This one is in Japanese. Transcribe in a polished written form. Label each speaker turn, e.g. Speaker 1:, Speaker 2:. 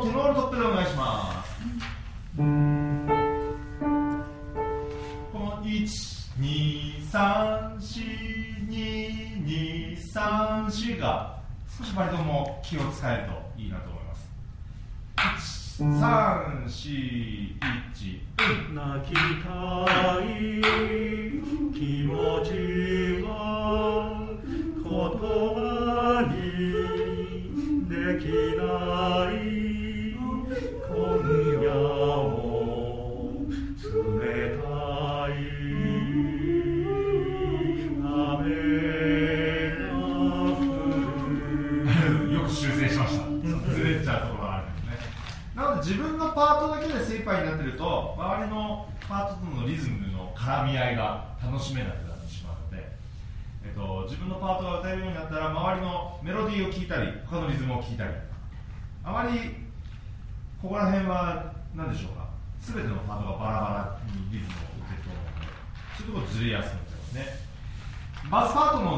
Speaker 1: テノールトップでお願いします。この1234223が少しバリトンも気を使えるといいなと思います。13412
Speaker 2: 泣きたい気持ちが言葉にできない今夜も冷たい雨が降る
Speaker 1: よく修正しました。ずれちゃうところがあるんですね。なので自分のパートだけで精一杯になってると周りのパートとのリズムの絡み合いが楽しめなくなってしまうので、自分のパートが歌えるようになったら周りのメロディーを聴いたり他のリズムを聴いたり、あまりここら辺は何でしょうか、全てのパートがバラバラにリズムを打てると思うのでそういうところずれやすくなっちゃいますね。バスパートの